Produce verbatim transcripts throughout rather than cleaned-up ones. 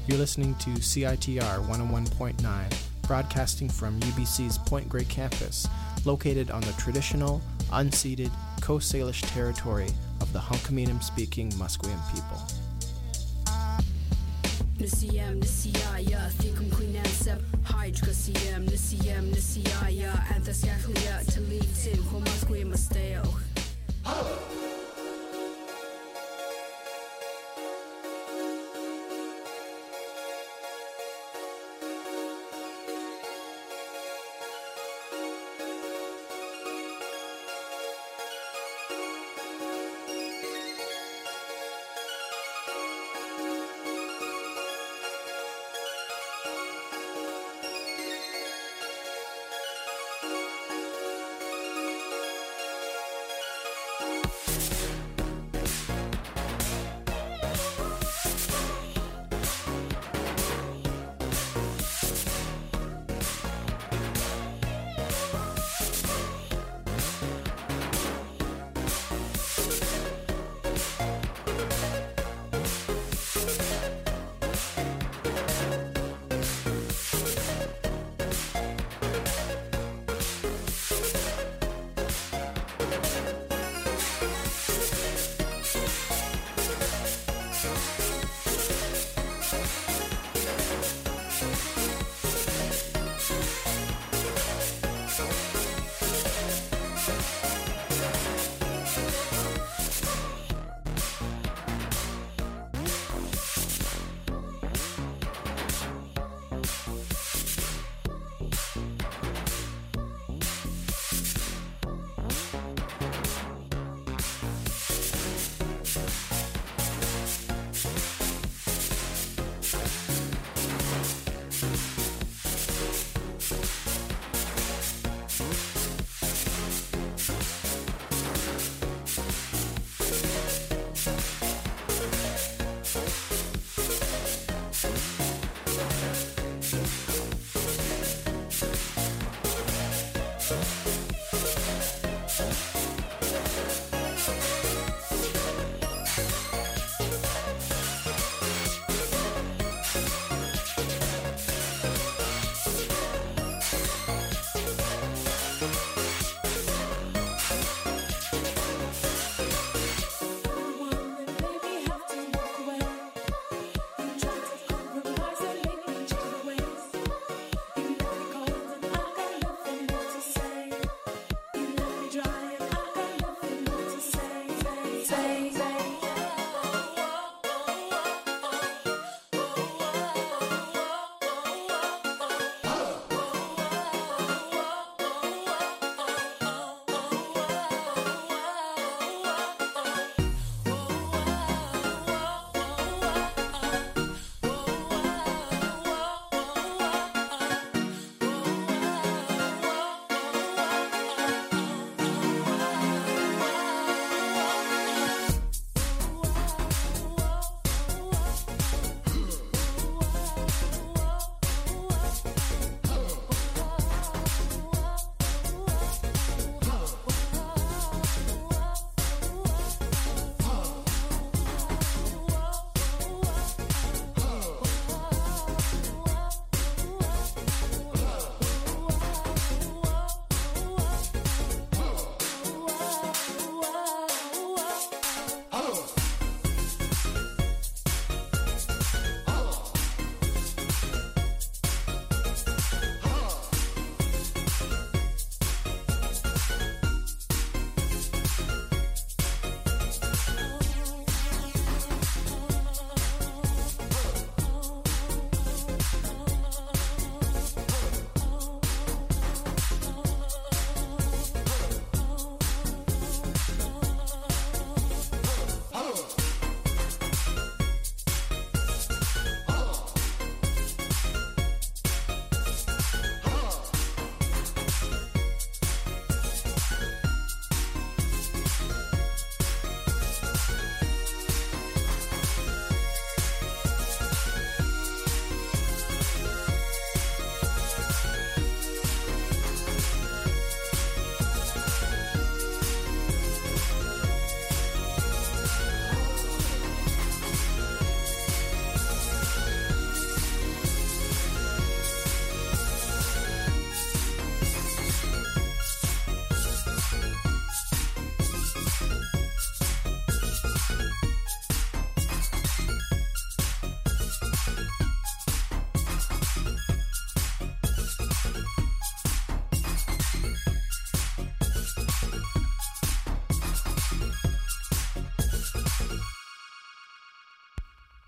You're listening to C I T R one oh one point nine, broadcasting from U B C's Point Grey campus, located on the traditional, unceded Coast Salish territory of the Hunkaminam-speaking Musqueam people. Nisiyam nisiyaya thikum quinansab hydra siyam nisiyam nisiyaya anthasyakhlia talitim homasque masteo.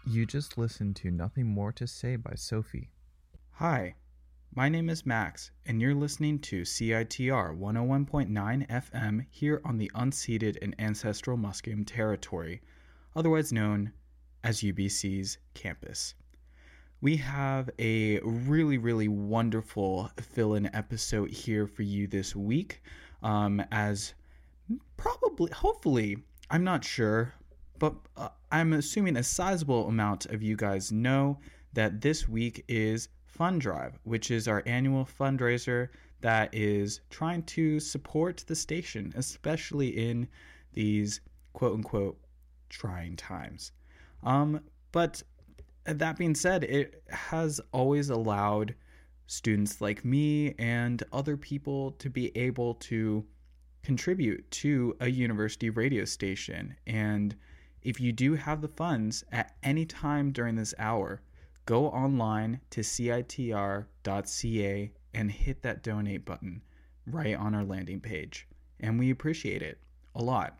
You just listened to Nothing More to Say by Sophie. Hi, my name is Max, and you're listening to C I T R one oh one point nine F M here on the unceded and ancestral Musqueam territory, otherwise known as U B C's campus. We have a really, really wonderful fill-in episode here for you this week, um, as probably, hopefully, I'm not sure, but uh, I'm assuming a sizable amount of you guys know that this week is Fund Drive, which is our annual fundraiser that is trying to support the station, especially in these quote-unquote trying times. Um, but that being said, it has always allowed students like me and other people to be able to contribute to a university radio station. And if you do have the funds at any time during this hour, go online to C I T R dot C A and hit that donate button right on our landing page. And we appreciate it a lot.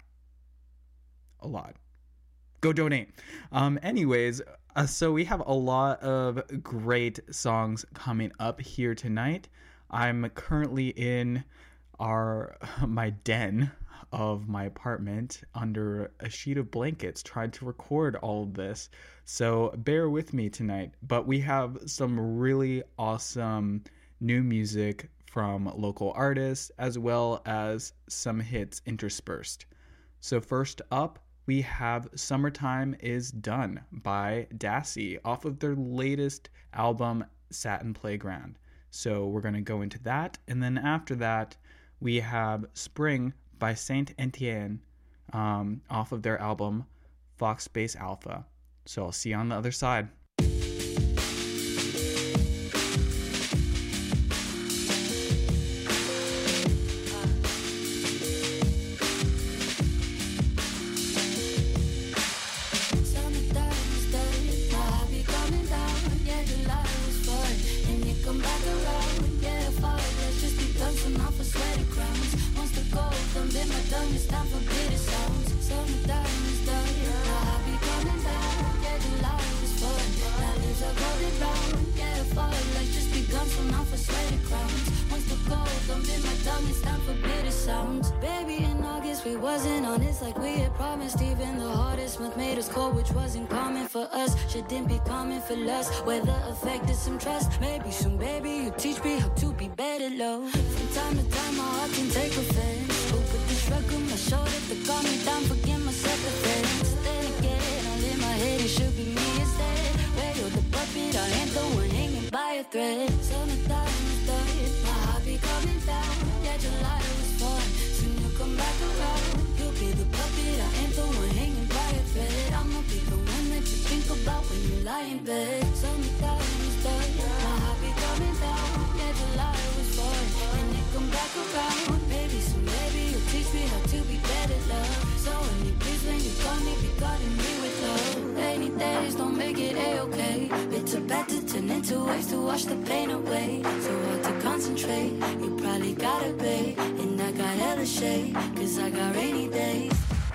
A lot. Go donate. Um, anyways, uh, so we have a lot of great songs coming up here tonight. I'm currently in our my den of my apartment under a sheet of blankets trying to record all of this, so bear with me tonight. But we have some really awesome new music from local artists as well as some hits interspersed. So first up, we have Summertime is Done by Dassie off of their latest album Satin Playground. So we're going to go into that, and then after that we have Spring by Saint Etienne um, off of their album Fox Space Alpha. So I'll see you on the other side. Didn't be common for less. Weather affected some trust. Maybe soon, baby, you teach me how to be better, love. From time to time, my heart can take offense. Who put the shrug on my shoulder to calm me down, forget my self-defense. Then again, all in my head, it should be me instead. Where you're the puppet, I ain't the one hanging by a thread. Summertime is done, my heart be coming down. Yeah, July was fun, soon you'll come back around. You'll be the puppet, I ain't the one hanging by a thread. I'ma be the one that you think about when you lie in bed. Summertime is done, my heart be coming down. Yeah, July was fun, and it come back around. Maybe soon, maybe you'll teach me how to be better, love. So when you please, when you call me, be calling me with love. Rainy days don't make it A-okay. Bitter bad to turn into waves to wash the pain away. So hard to concentrate, you probably got a babe. And I got hella shade, cause I got rainy days.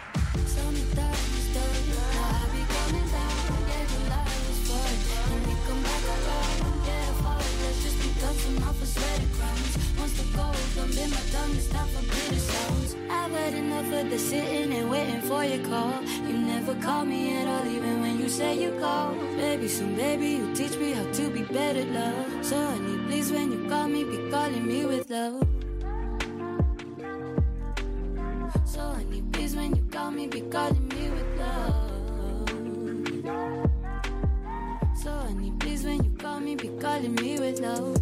Summertime is done, my heart be coming down. Yeah, July was fun, and we come back around. Yeah, fall, let's just be dancing off of sweaty crowns. Once the gold done been my tongue, it's time for bitter sounds. I've had enough of the sitting and waiting for your call. You never call me at all, even when you say you call. Baby, soon, baby, you teach me how to be better, love. So honey, please, when you call me, be calling me with love. So honey, please, when you call me, be calling me with love. So honey, please, when you call me, be calling me with love.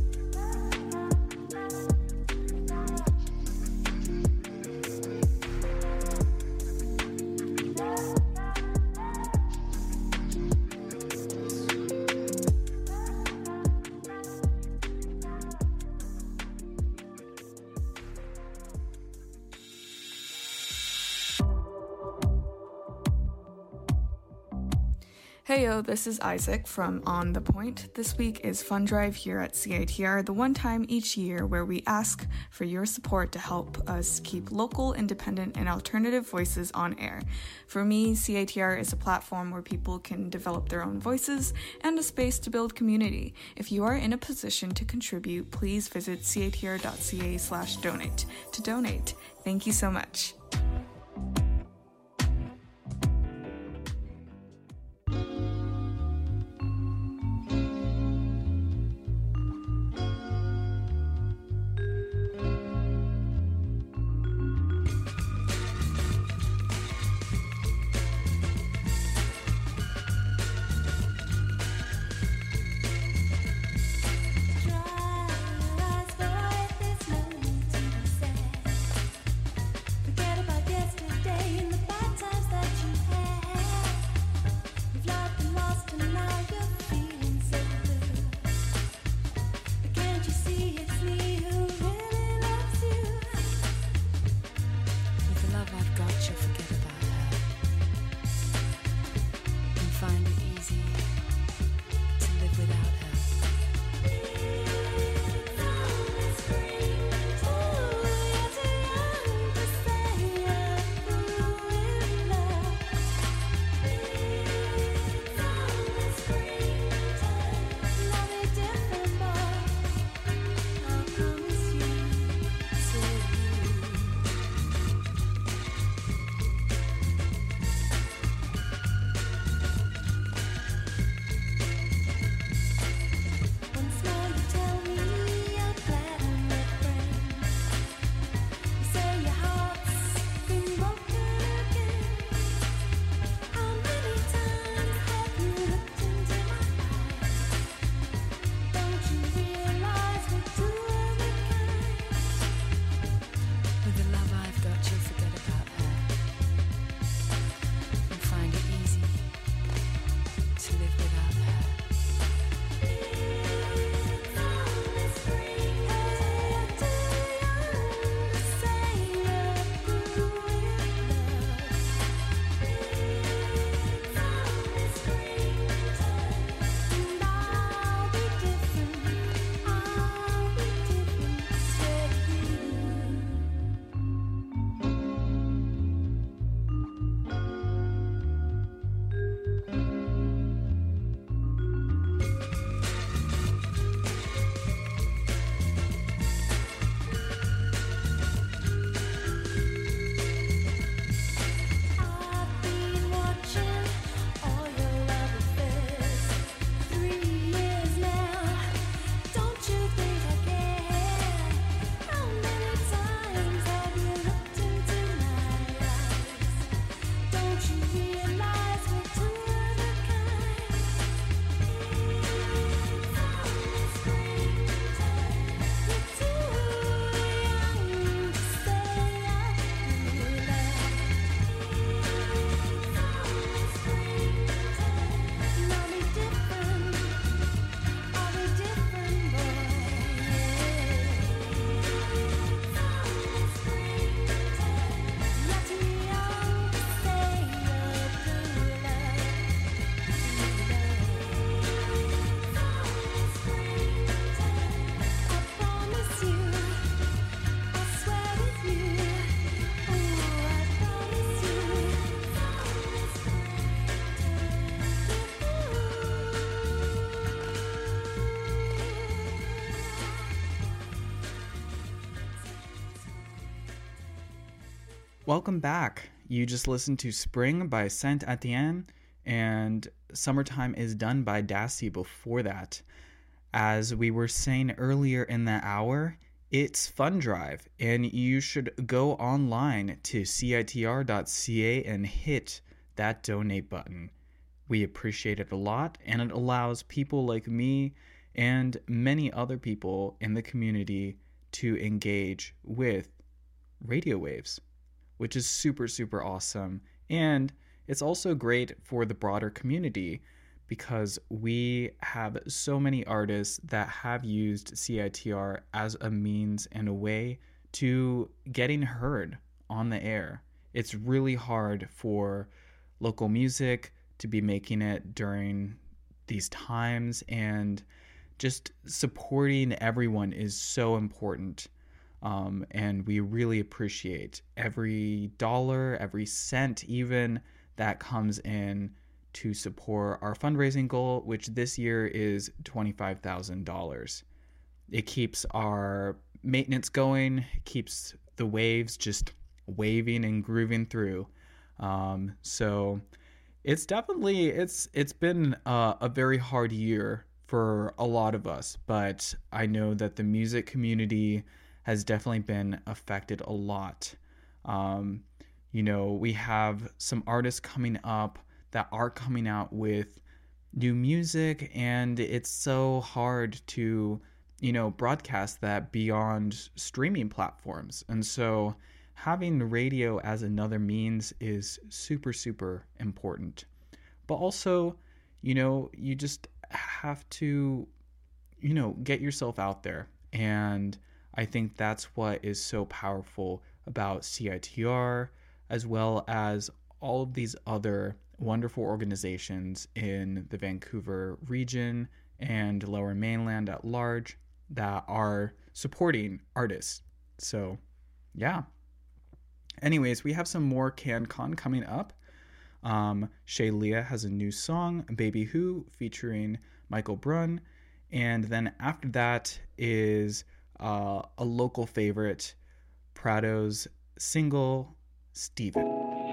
Heyo, this is Isaac from On The Point. This week is Fund Drive here at C I T R, the one time each year where we ask for your support to help us keep local, independent, and alternative voices on air. For me, C I T R is a platform where people can develop their own voices and a space to build community. If you are in a position to contribute, please visit citr.ca slash donate to donate. Thank you so much. Welcome back. You just listened to Spring by Saint Etienne and Summertime is Done by Dassie before that. As we were saying earlier in the hour, it's Fund Drive, and you should go online to C I T R dot C A and hit that donate button. We appreciate it a lot, and it allows people like me and many other people in the community to engage with radio waves, which is super, super awesome. And it's also great for the broader community because we have so many artists that have used C I T R as a means and a way to getting heard on the air. It's really hard for local music to be making it during these times, and just supporting everyone is so important. Um, and we really appreciate every dollar, every cent even that comes in to support our fundraising goal, which this year is twenty-five thousand dollars. It keeps our maintenance going, it keeps the waves just waving and grooving through. Um, so it's definitely, it's it's been uh, a very hard year for a lot of us, but I know that the music community has definitely been affected a lot. Um, you know, we have some artists coming up that are coming out with new music, and it's so hard to, you know, broadcast that beyond streaming platforms. And so having radio as another means is super, super important. But also, you know, you just have to, you know, get yourself out there. And I think that's what is so powerful about C I T R, as well as all of these other wonderful organizations in the Vancouver region and Lower Mainland at large that are supporting artists. So, yeah. Anyways, we have some more CanCon coming up. Um, Shay Leah has a new song, Baby Who, featuring Michael Brunn. And then after that is uh, a local favorite, Prado's single, Steven.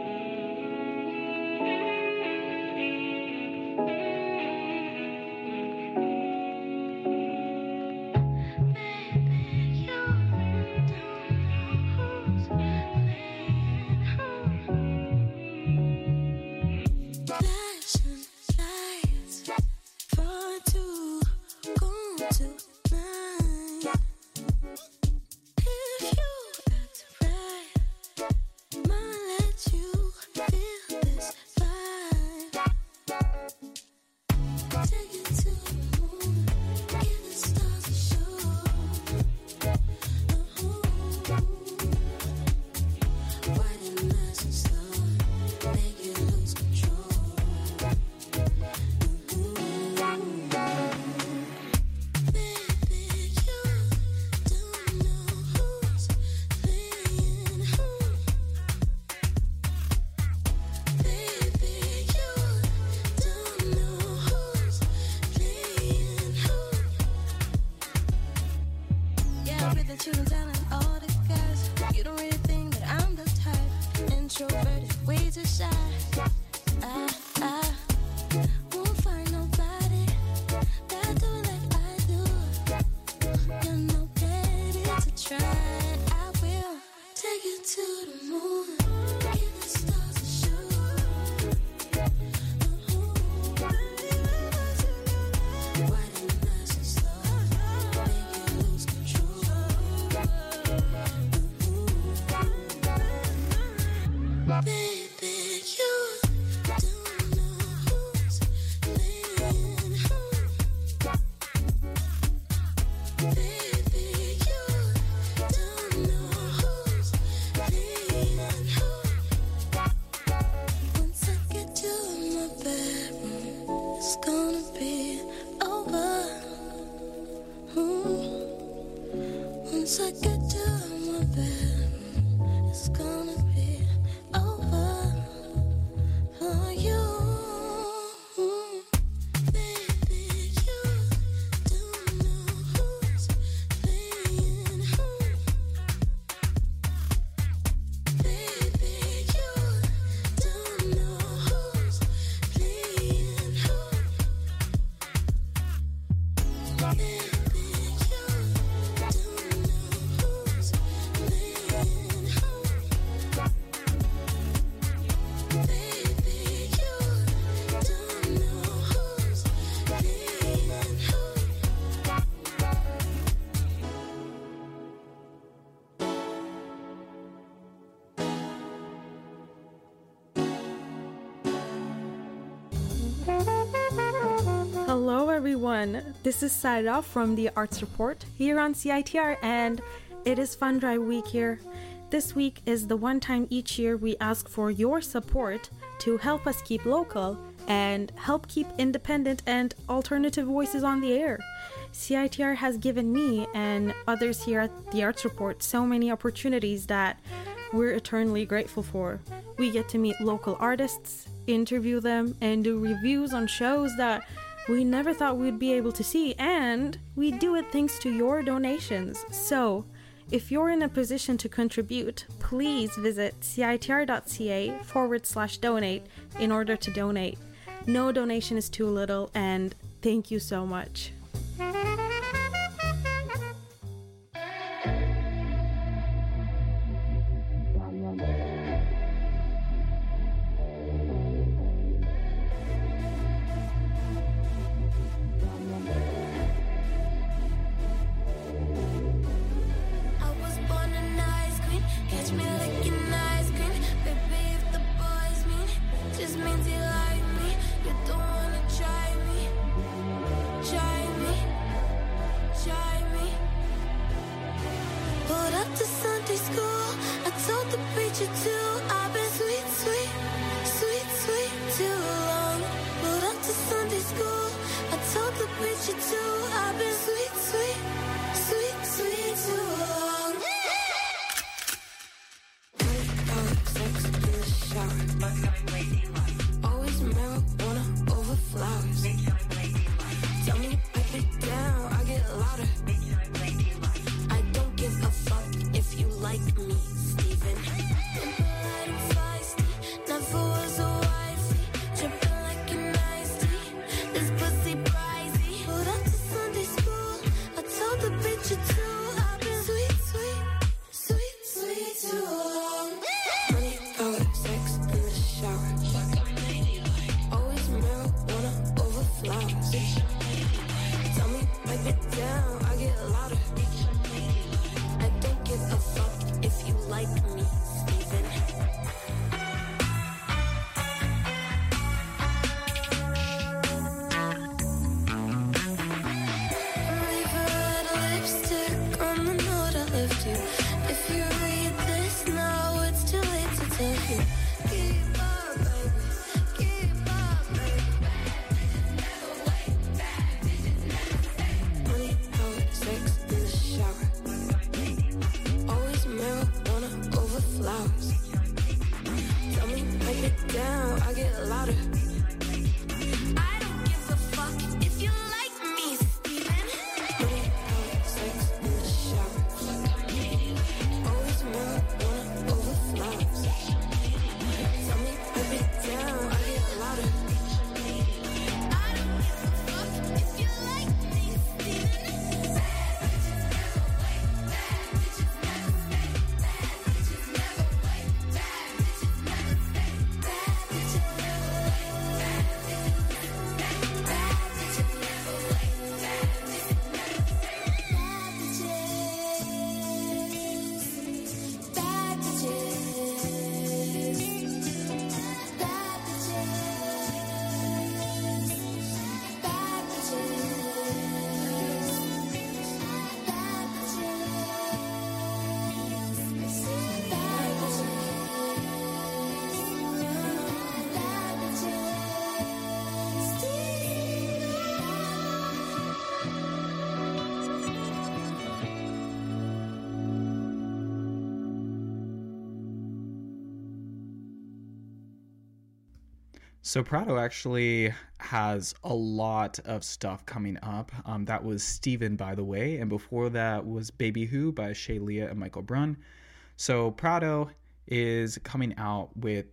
Hello everyone, this is Saida from the Arts Report here on C I T R, and it is Fund Drive Week here. This week is the one time each year we ask for your support to help us keep local and help keep independent and alternative voices on the air. C I T R has given me and others here at the Arts Report so many opportunities that we're eternally grateful for. We get to meet local artists, interview them, and do reviews on shows that we never thought we'd be able to see, and we do it thanks to your donations. So, if you're in a position to contribute, please visit citr.ca forward slash donate in order to donate. No donation is too little, and thank you so much. So Prado actually has a lot of stuff coming up. Um, that was Steven, by the way, and before that was Baby Who by Shay Leah and Michael Brunn. So Prado is coming out with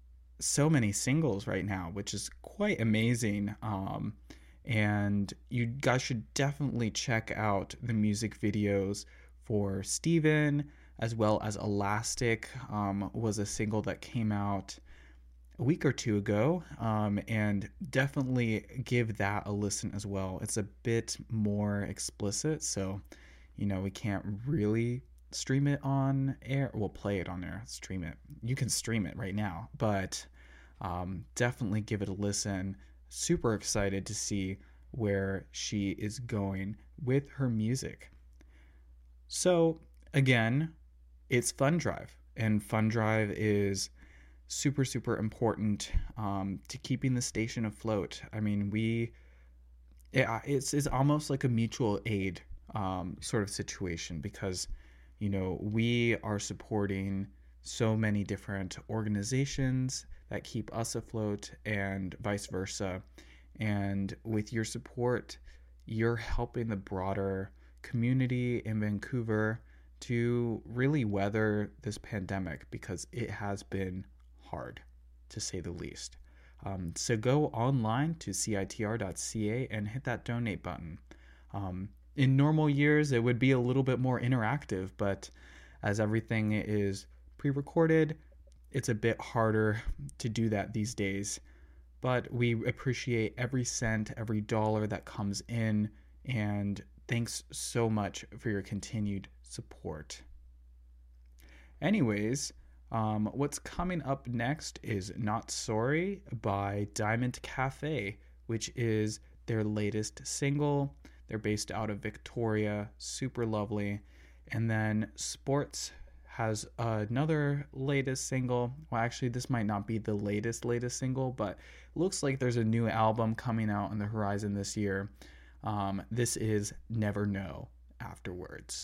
so many singles right now, which is quite amazing. Um, and you guys should definitely check out the music videos for Steven, as well as Elastic um, was a single that came out a week or two ago, um, and definitely give that a listen as well. It's a bit more explicit, so, you know, we can't really stream it on air. We'll play it on air, stream it. You can stream it right now, but um, definitely give it a listen. Super excited to see where she is going with her music. So, again, it's Fund Drive. And Fund Drive is super, super important um, to keeping the station afloat. I mean, we, it, it's, it's almost like a mutual aid um, sort of situation because, you know, we are supporting so many different organizations that keep us afloat and vice versa. And with your support, you're helping the broader community in Vancouver to really weather this pandemic because it has been hard, to say the least. Um, so go online to C I T R dot C A and hit that donate button. Um, in normal years, it would be a little bit more interactive, but as everything is pre-recorded, it's a bit harder to do that these days. But we appreciate every cent, every dollar that comes in, and thanks so much for your continued support. Anyways, um, what's coming up next is Not Sorry by Diamond Cafe, which is their latest single. They're based out of Victoria, super lovely. And then Sports has another latest single. Well, actually, this might not be the latest, latest single, but it looks like there's a new album coming out on the horizon this year. Um, this is Never Know Afterwards.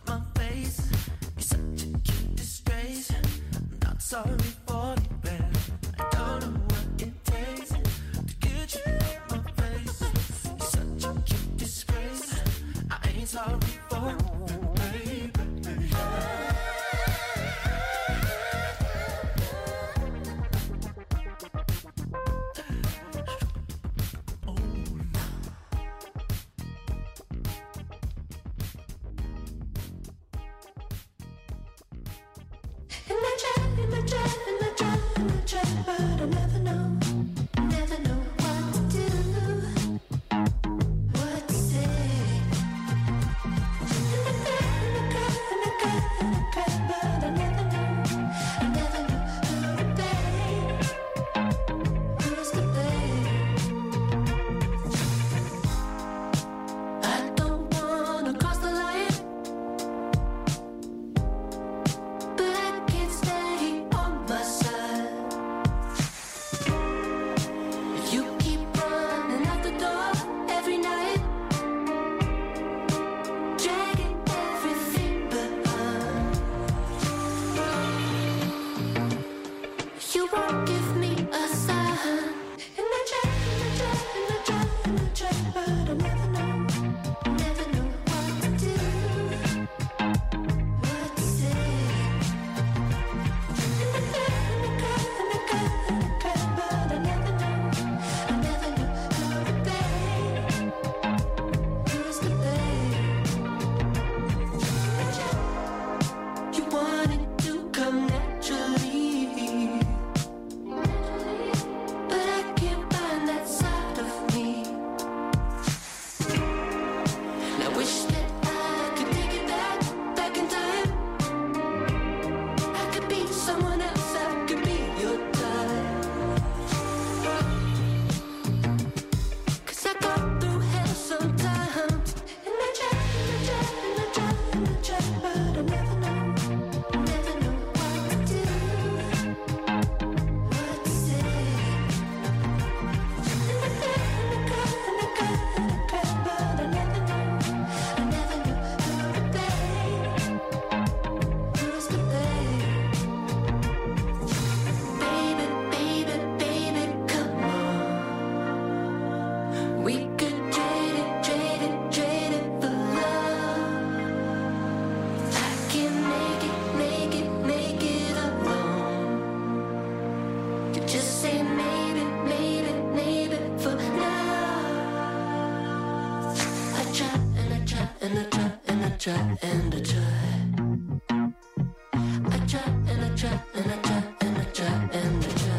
Sorry for the bad. but I never know, never know what to do, what to say. And I cry, and I cry, and I cry, and I cry, but I never know, I never know who to blame, who's to blame. I don't wanna cross the line, but I can't stay on my side. If you keep running out the door every night, dragging everything behind, you won't give me a sign. And I try, and I try, and I try, and I try, but I never know, never know what to do, what to say. And I cry, and I cry, and I cry, and I cry, but I never know, I never know who to blame, who's to blame. You want it to come naturally, but I can't find that side of me. And I wish that I could take it back, back in time. I could be someone else, I could be your type. 'Cause I go through hell sometimes, and I try, and I try, and I try, and I try, but I never know, never know what to do, what to say. And I cry, and I cry, and I cry, and I cry, but I never know, I never know who to blame, who's to blame. Baby, baby, baby, come on. We could trade it, trade it, trade it for love. I can make it, make it, make it alone. You just say maybe, maybe, maybe for now. I try and I try and I try and I try and I try. I try and I try and I try and I try and I try.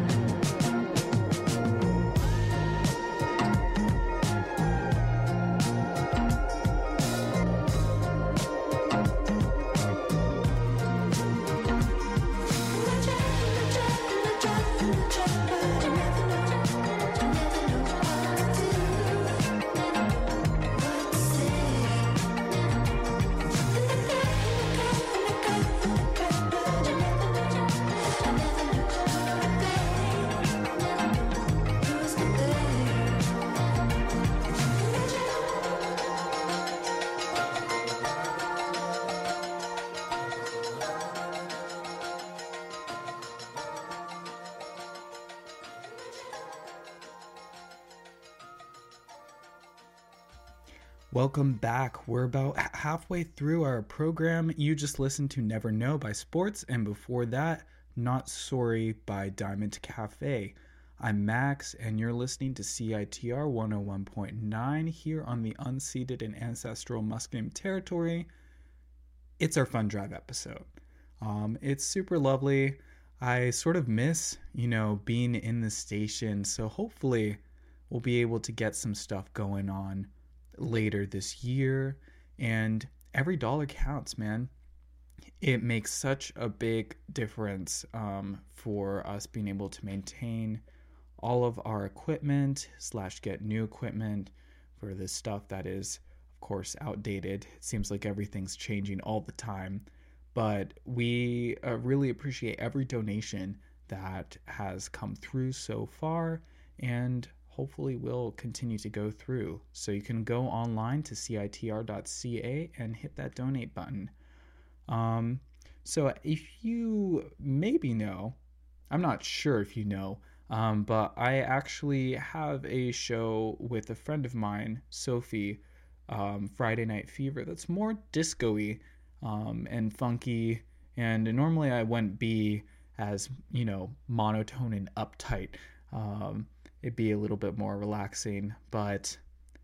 Welcome back. We're about h- halfway through our program. You just listened to Never Know by Sports, and before that, Not Sorry by Diamond Cafe. I'm Max, and you're listening to C I T R one oh one point nine here on the unceded and ancestral Musqueam territory. It's our fun drive episode. Um, it's super lovely. I sort of miss, you know, being in the station, so hopefully we'll be able to get some stuff going on later this year, and every dollar counts, man. It makes such a big difference um, for us being able to maintain all of our equipment slash get new equipment for this stuff that is, of course, outdated. It seems like everything's changing all the time, but we uh, really appreciate every donation that has come through so far, and hopefully will continue to go through. So you can go online to C I T R dot C A and hit that donate button. Um, so if you maybe know, I'm not sure if you know, um, but I actually have a show with a friend of mine, Sophie, um, Friday Night Fever, that's more disco-y um, and funky. And normally I wouldn't be as, you know, monotone and uptight. Um, it'd be a little bit more relaxing, but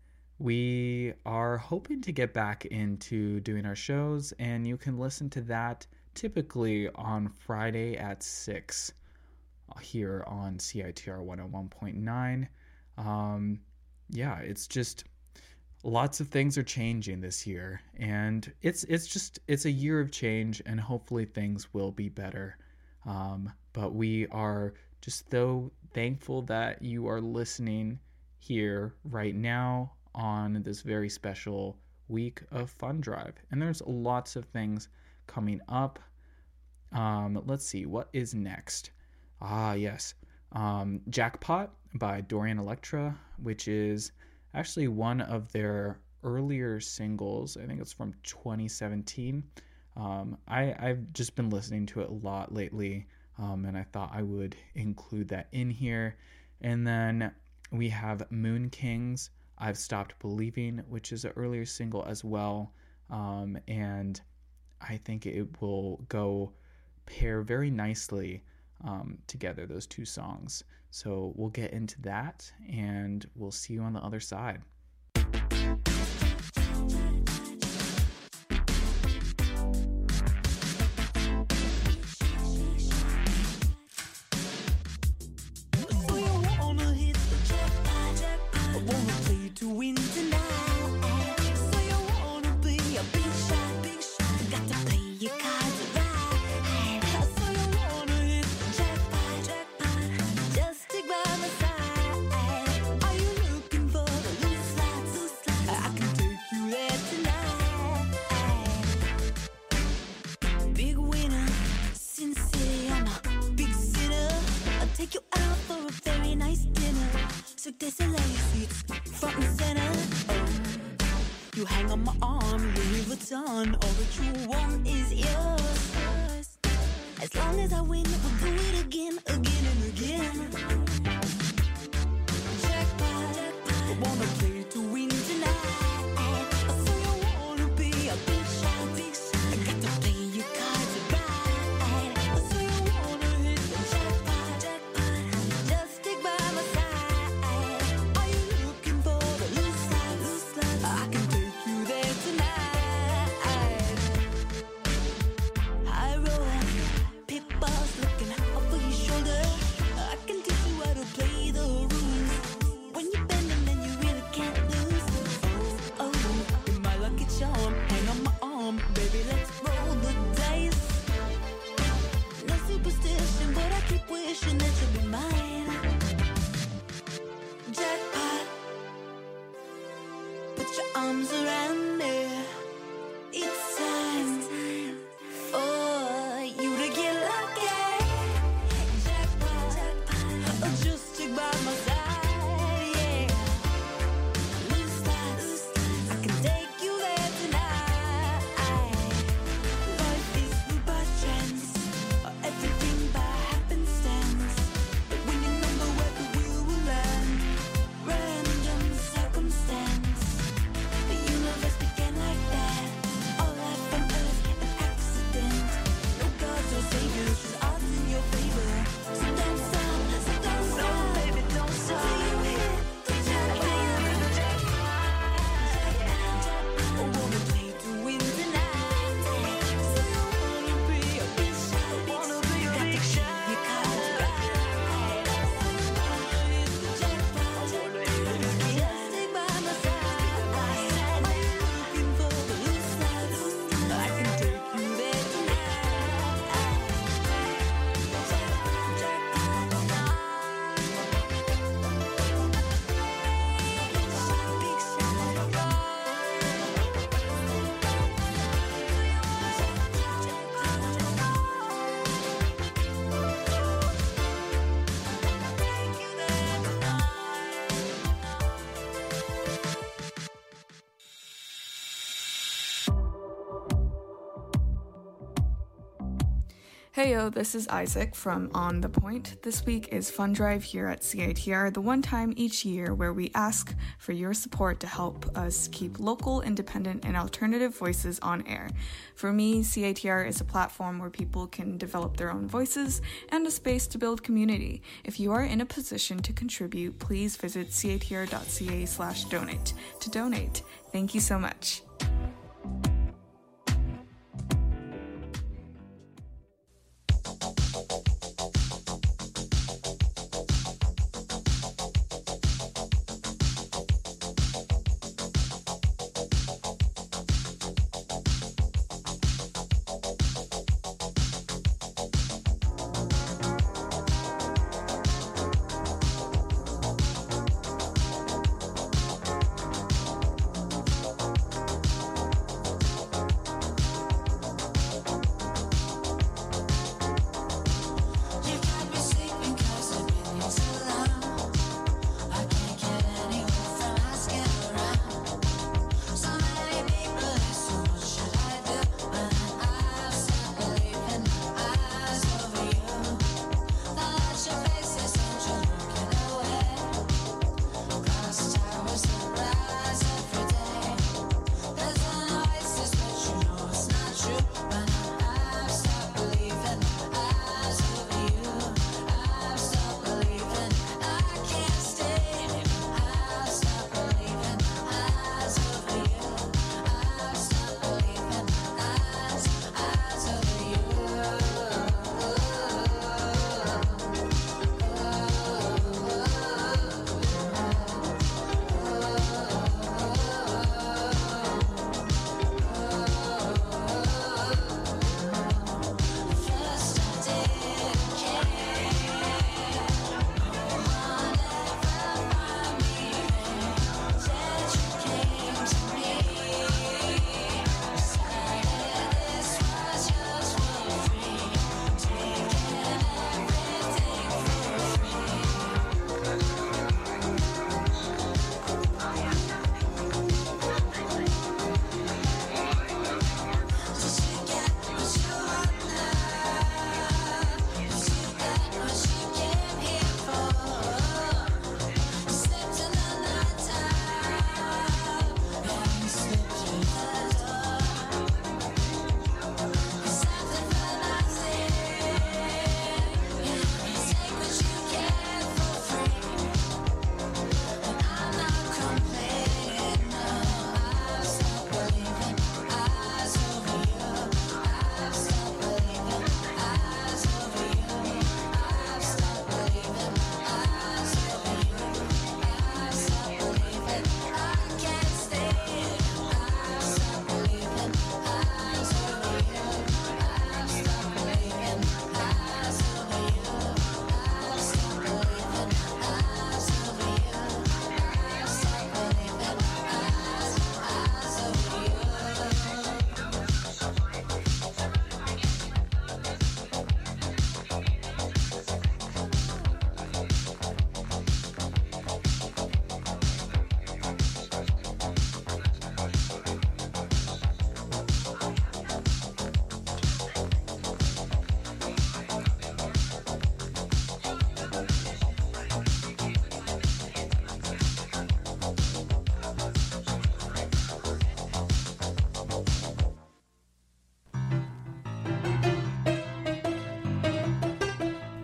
we are hoping to get back into doing our shows, and you can listen to that typically on Friday at six here on C I T R one oh one point nine. Um, yeah, it's just lots of things are changing this year, and it's it's just it's a year of change, and hopefully things will be better. Um, but we are just so thankful that you are listening here right now on this very special week of Fun Drive. And there's lots of things coming up. Um, let's see, what is next? Ah, yes. Um, Jackpot by Dorian Electra, which is actually one of their earlier singles. I think it's from twenty seventeen. Um, I, I've just been listening to it a lot lately, um, and I thought I would include that in here. And then we have Moon Kings, I've Stopped Believing, which is an earlier single as well. Um, and I think it will go pair very nicely um, together, those two songs. So we'll get into that, and we'll see you on the other side. Heyo, this is Isaac from On The Point. This week is Fun Drive here at C I T R, the one time each year where we ask for your support to help us keep local, independent, and alternative voices on air. For me, C I T R is a platform where people can develop their own voices and a space to build community. If you are in a position to contribute, please visit citr.ca slash donate to donate. Thank you so much.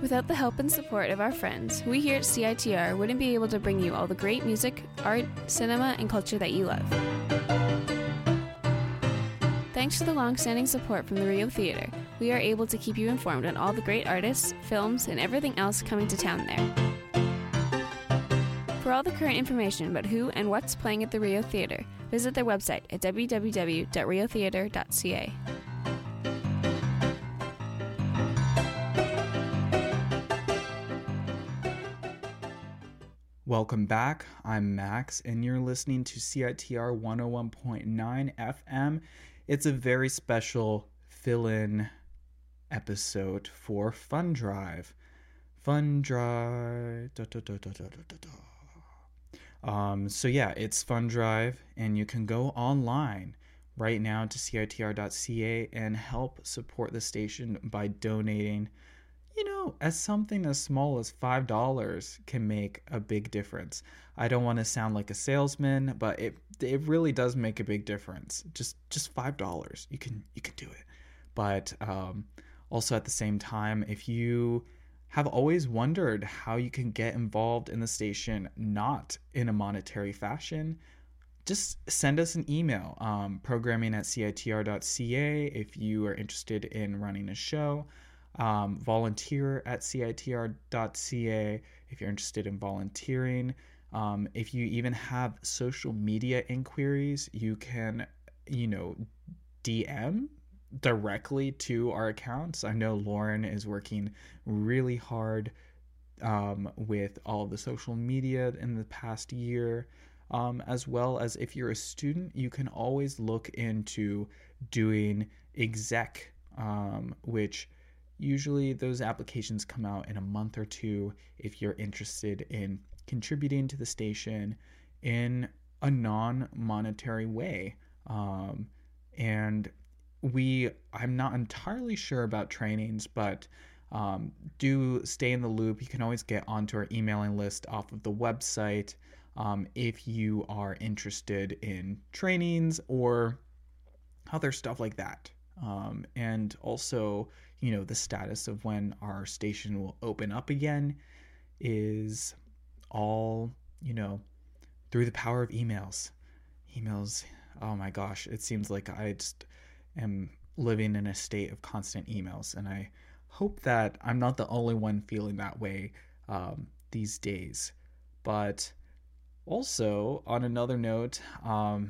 Without the help and support of our friends, we here at C I T R wouldn't be able to bring you all the great music, art, cinema, and culture that you love. Thanks to the long-standing support from the Rio Theater, we are able to keep you informed on all the great artists, films, and everything else coming to town there. For all the current information about who and what's playing at the Rio Theater, visit their website at w w w dot rio theater dot c a. Welcome back. I'm Max, and you're listening to C I T R one oh one point nine F M. It's a very special fill-in episode for Fun Drive. Fun Drive. Da, da, da, da, da, da, da. Um, so yeah, it's Fun Drive, and you can go online right now to C I T R dot C A and help support the station by donating. You know, as something as small as five dollars can make a big difference. I don't want to sound like a salesman, but it it really does make a big difference. Just just five dollars, you can you can do it. But um, also at the same time, if you have always wondered how you can get involved in the station, not in a monetary fashion, just send us an email, um, programming at C I T R dot C A if you are interested in running a show. Um, volunteer at C I T R dot C A if you're interested in volunteering. Um, if you even have social media inquiries, you can, you know, D M directly to our accounts. I know Lauren is working really hard um, with all of the social media in the past year, um, as well as if you're a student, you can always look into doing exec, um, which usually those applications come out in a month or two if you're interested in contributing to the station in a non-monetary way. Um, and we, I'm not entirely sure about trainings, but um, do stay in the loop. You can always get onto our emailing list off of the website um, if you are interested in trainings or other stuff like that. Um, and also, you know, the status of when our station will open up again is all, you know, through the power of emails. Emails, oh my gosh, it seems like I just am living in a state of constant emails, and I hope that I'm not the only one feeling that way um, these days. But also, on another note, um,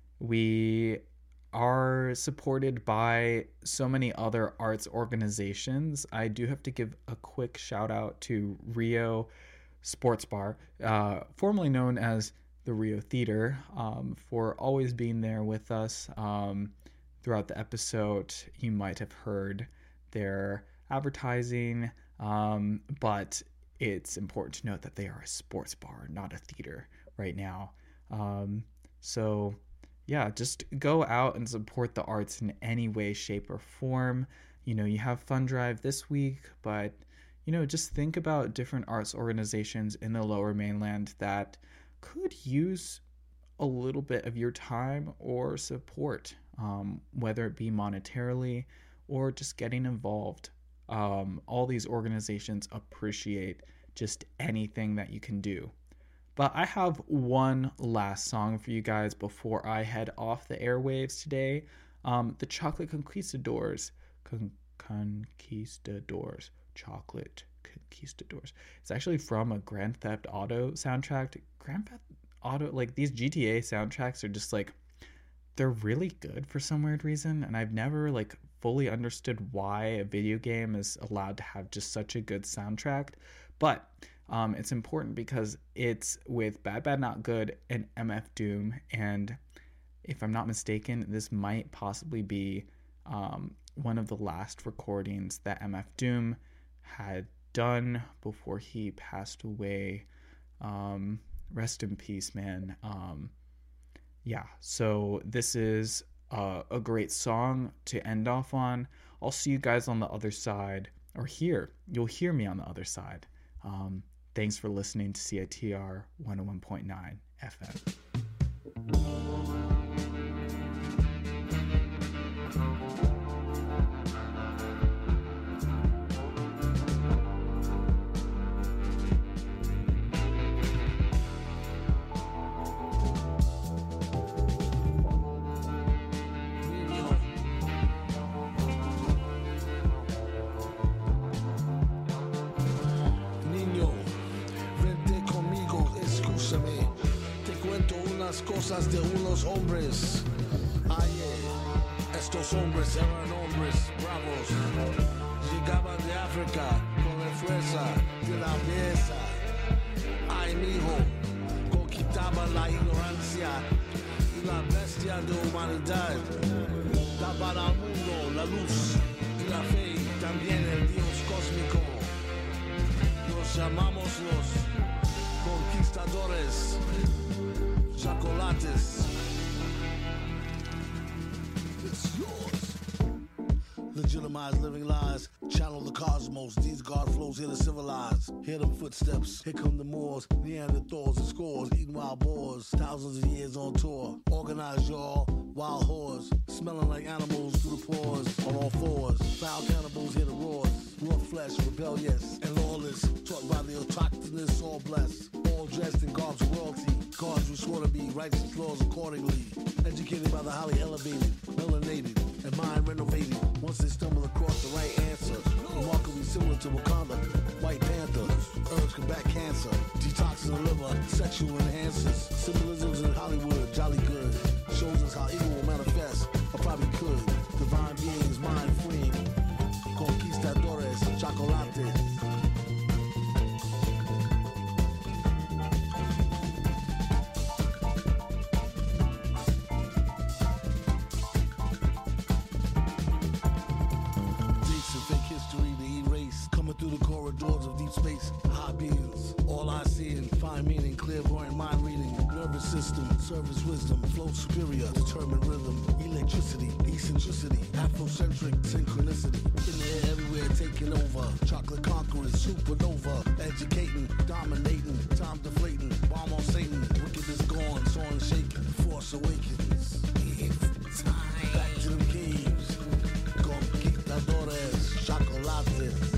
we are supported by so many other arts organizations. I do have to give a quick shout out to Rio Sports Bar, uh, formerly known as the Rio Theater, um, for always being there with us. Um, throughout the episode, you might have heard their advertising, um, but it's important to note that they are a sports bar, not a theater right now. Um, so yeah, just go out and support the arts in any way, shape, or form. You know, you have Fun Drive this week, but, you know, just think about different arts organizations in the Lower Mainland that could use a little bit of your time or support, um, whether it be monetarily or just getting involved. Um, all these organizations appreciate just anything that you can do. But I have one last song for you guys before I head off the airwaves today. Um, the Chocolate Conquistadors. Con- Conquistadors. Chocolate Conquistadors. It's actually from a Grand Theft Auto soundtrack. Grand Theft Auto, like these G T A soundtracks are just like, they're really good for some weird reason. And I've never like fully understood why a video game is allowed to have just such a good soundtrack. But Um, it's important because it's with Bad Bad Not Good and M F Doom, and if I'm not mistaken, this might possibly be um, one of the last recordings that M F Doom had done before he passed away. Um, rest in peace, man. Um, yeah, so this is uh, a great song to end off on. I'll see you guys on the other side, or here, you'll hear me on the other side. Um, Thanks for listening to C I T R one oh one point nine F M. cosas de unos hombres. Aye, estos hombres eran hombres bravos. Llegaban de África con la fuerza de la belleza. Ay, mijo, conquistaban la ignorancia y la bestia de humanidad. Daban al mundo la luz y la fe, también el Dios cósmico. Nos llamamos los conquistadores, chocolates. It's yours. Legitimize living lies, channel the cosmos. These God flows here to civilize. Hear them footsteps, here come the Moors, Neanderthals and scores, eating wild boars. Thousands of years on tour, organize y'all, wild whores, smelling like animals through the pores, on all fours. Foul cannibals hear the roars, raw flesh, rebellious and lawless, taught by the autochthonous, all blessed, all dressed in garbs of royalty. Gods who swore to be righteous laws accordingly, educated by the highly elevated, melanated, and mind renovated. Once they stumble across the right answer, remarkably similar to Wakanda, White Panther, herbs combat cancer, detoxing the liver, sexual enhancers, symbolisms in Hollywood, jolly good, shows us how evil will manifest, or probably could. Divine beings, mind freeing, conquistadores, chocolates. Through the corridors of deep space, high beings, all I see and find meaning, clairvoyant mind reading, nervous system, service wisdom, flow superior, determined rhythm, electricity, eccentricity, Afrocentric synchronicity, in the air everywhere taking over, chocolate conquerors, supernova, educating, dominating, time deflating, bomb on Satan, wickedness gone, soaring shaking, force awakens, time, back to them caves, conquistadores, chocolates.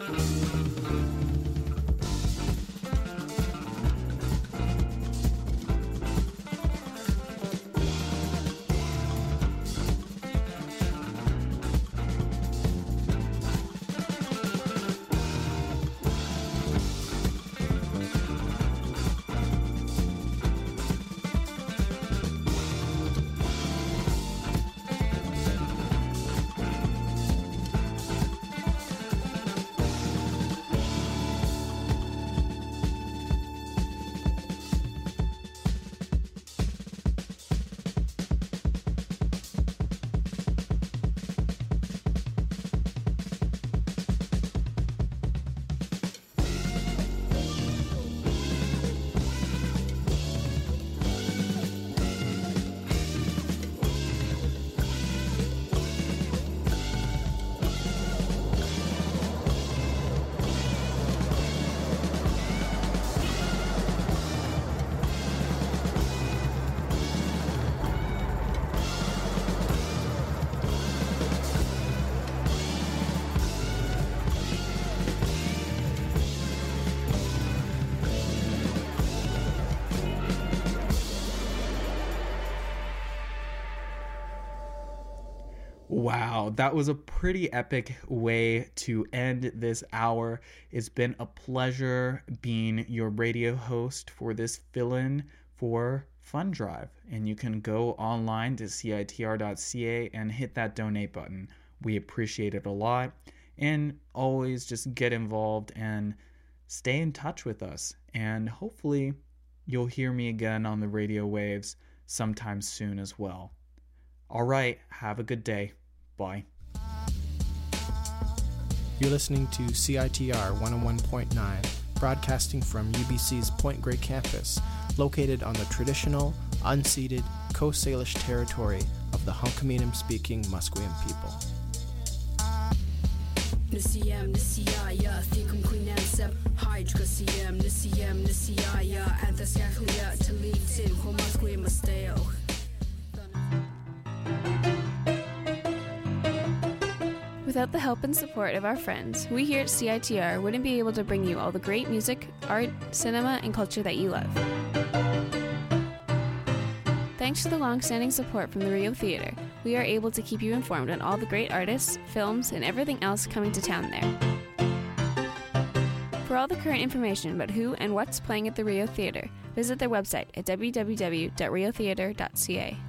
Wow, that was a pretty epic way to end this hour. It's been a pleasure being your radio host for this fill-in for Fun Drive. And you can go online to C I T R dot C A and hit that donate button. We appreciate it a lot. And always just get involved and stay in touch with us. And hopefully you'll hear me again on the radio waves sometime soon as well. All right, have a good day. Bye. You're listening to C I T R one oh one point nine, broadcasting from U B C's Point Grey campus, located on the traditional, unceded Coast Salish territory of the Hunkaminam-speaking Musqueam people. Nisiyam nisiyaya thikum quinansep hydra siyam nisiyam nisiyaya antaskaklia talitin homasque masteo. Without the help and support of our friends, we here at C I T R wouldn't be able to bring you all the great music, art, cinema, and culture that you love. Thanks to the long-standing support from the Rio Theater, we are able to keep you informed on all the great artists, films, and everything else coming to town there. For all the current information about who and what's playing at the Rio Theater, visit their website at w w w dot rio theater dot c a.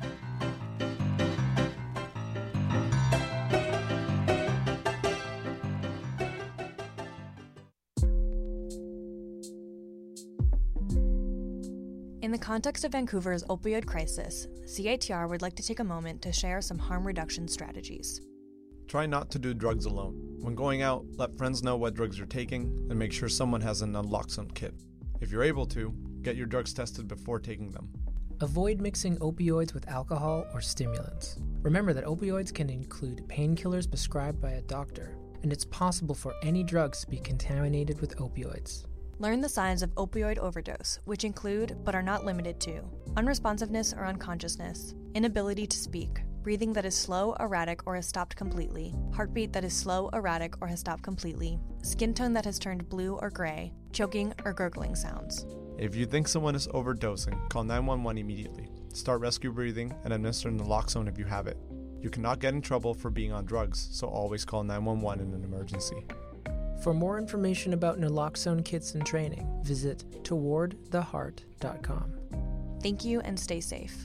In the context of Vancouver's opioid crisis, C I T R would like to take a moment to share some harm reduction strategies. Try not to do drugs alone. When going out, let friends know what drugs you're taking and make sure someone has an naloxone kit. If you're able to, get your drugs tested before taking them. Avoid mixing opioids with alcohol or stimulants. Remember that opioids can include painkillers prescribed by a doctor, and it's possible for any drugs to be contaminated with opioids. Learn the signs of opioid overdose, which include, but are not limited to, unresponsiveness or unconsciousness, inability to speak, breathing that is slow, erratic, or has stopped completely, heartbeat that is slow, erratic, or has stopped completely, skin tone that has turned blue or gray, choking or gurgling sounds. If you think someone is overdosing, call nine one one immediately. Start rescue breathing and administer naloxone if you have it. You cannot get in trouble for being on drugs, so always call nine one one in an emergency. For more information about naloxone kits and training, visit toward the heart dot com. Thank you and stay safe.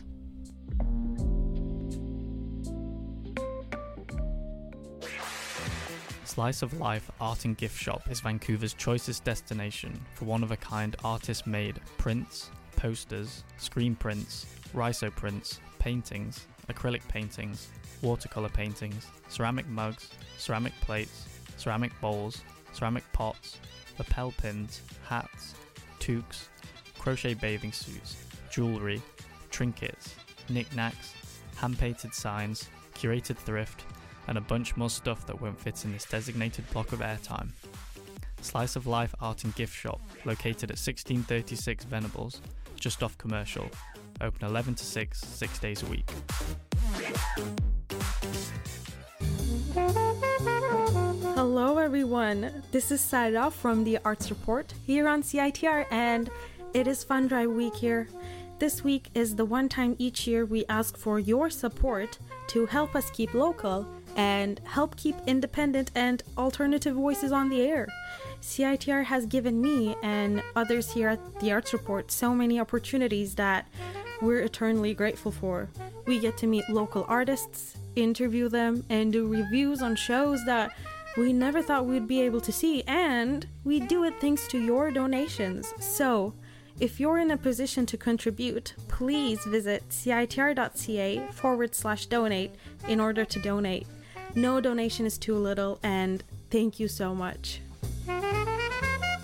Slice of Life Art and Gift Shop is Vancouver's choicest destination for one-of-a-kind artist-made prints, posters, screen prints, rhizo prints, paintings, acrylic paintings, watercolor paintings, ceramic mugs, ceramic plates, ceramic bowls, ceramic pots, lapel pins, hats, toques, crochet bathing suits, jewellery, trinkets, knickknacks, hand-painted signs, curated thrift, and a bunch more stuff that won't fit in this designated block of airtime. Slice of Life Art and Gift Shop, located at sixteen thirty-six Venables, just off Commercial, open eleven to six, six days a week. Hello everyone, this is Saida from the Arts Report here on C I T R, and it is Fund Drive Week here. This week is the one time each year we ask for your support to help us keep local and help keep independent and alternative voices on the air. C I T R has given me and others here at the Arts Report so many opportunities that we're eternally grateful for. We get to meet local artists, interview them, and do reviews on shows that we never thought we'd be able to see, and we do it thanks to your donations. So, if you're in a position to contribute, please visit citr.ca forward slash donate in order to donate. No donation is too little, and thank you so much.